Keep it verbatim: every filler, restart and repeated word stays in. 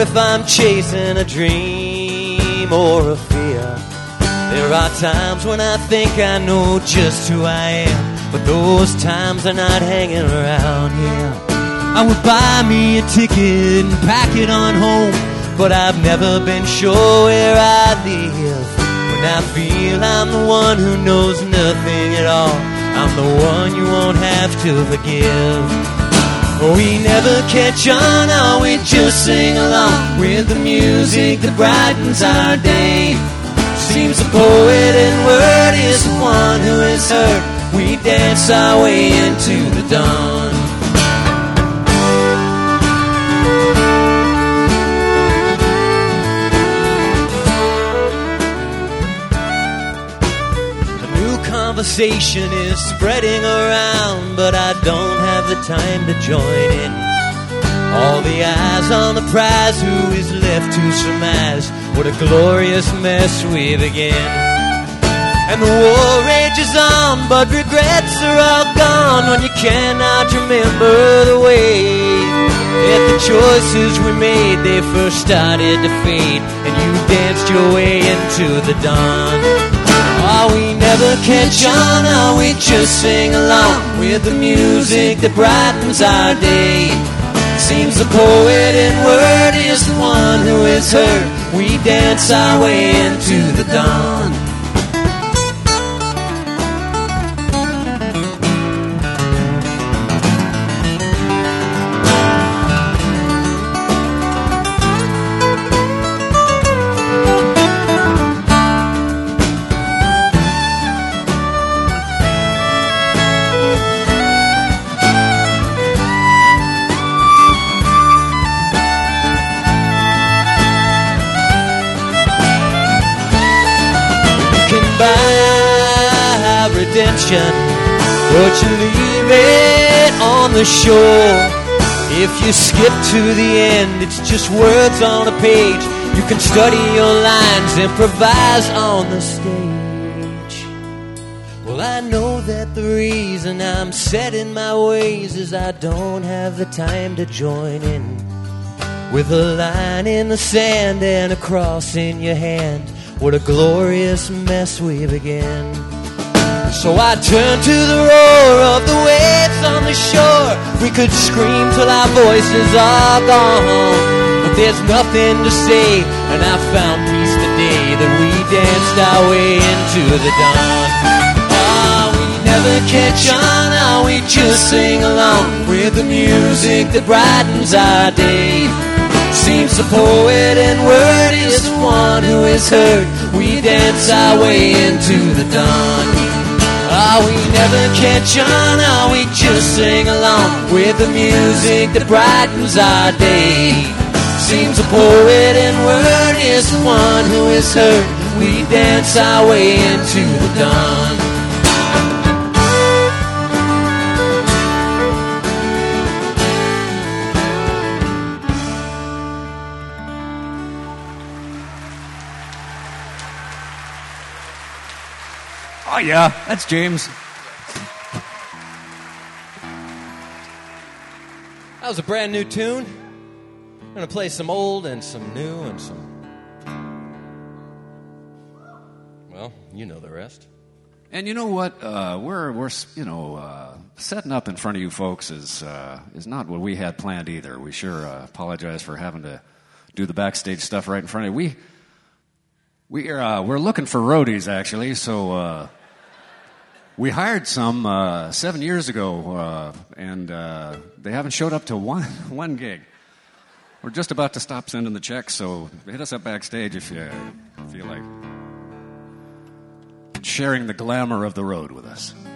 if I'm chasing a dream or a fear. There are times when I think I know just who I am, but those times are not hanging around here. I would buy me a ticket and pack it on home, but I've never been sure where I live. When I feel I'm the one who knows nothing at all, I'm the one you won't have to forgive. We never catch on, or we just sing along with the music that brightens our day. Seems the poet in word is the one who is hurt. We dance our way into the dawn. A new conversation is spreading around, but I don't have the time to join in. All the eyes on the prize, who is left to surmise what a glorious mess we begin. And the war rages on, but regrets are all gone when you cannot remember the way that the choices we made, they first started to fade, and you danced your way into the dawn. Oh, we never catch on, or we just sing along with the music that brightens our day. Seems the poet in word is the one who is hurt. We dance our way into the dawn. Redemption, but you leave it on the shore. If you skip to the end, it's just words on a page. You can study your lines, improvise on the stage. Well, I know that the reason I'm set in my ways is I don't have the time to join in with a line in the sand and a cross in your hand. What a glorious mess we begin. So I turn to the roar of the waves on the shore. We could scream till our voices are gone, but there's nothing to say, and I found peace today that we danced our way into the dawn. Oh, we never catch on, oh, we just sing along with the music that brightens our day. Seems the poet in word is the one who is hurt. We dance our way into the dawn. Oh, we never catch on, oh, we just sing along with the music that brightens our day. Seems the poet in word is the one who is hurt. We dance our way into the dawn. Oh, yeah, that's James. That was a brand new tune. I'm going to play some old and some new and some... Well, you know the rest. And you know what? Uh, we're, we're, you know, uh, setting up in front of you folks is, uh, is not what we had planned either. We sure uh, apologize for having to do the backstage stuff right in front of you. We, we are, uh, we're looking for roadies, actually, so... Uh, We hired some uh, seven years ago, uh, and uh, they haven't showed up to one one gig. We're just about to stop sending the checks, so hit us up backstage if you feel like sharing the glamour of the road with us.